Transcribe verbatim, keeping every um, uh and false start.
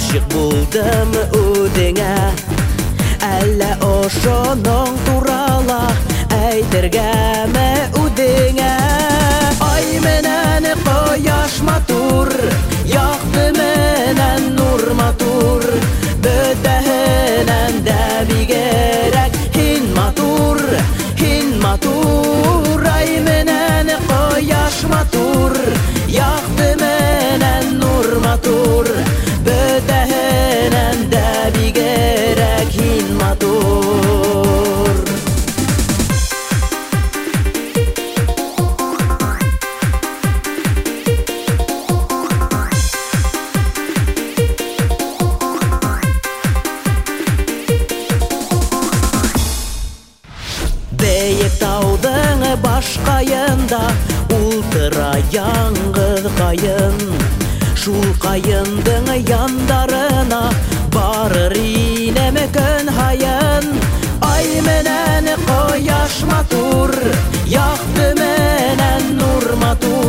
Aşık buldum ödеңе, әллә ошоның турала әйтергәме үдеңә? Ай менән кояш матур, якты менән нур матур, бөтәһенән дә бигрәк һин матур, һин матур. Ай менән кояш матур, якты менән нур матур, бөтәһенән дә бигрәк һин матур. Бейек таудың башкайында ултыра яңгыр кайын, шул кайындың яндарына барыр инем көн һайын. Ай менән кояш матур, якты менән нур матур,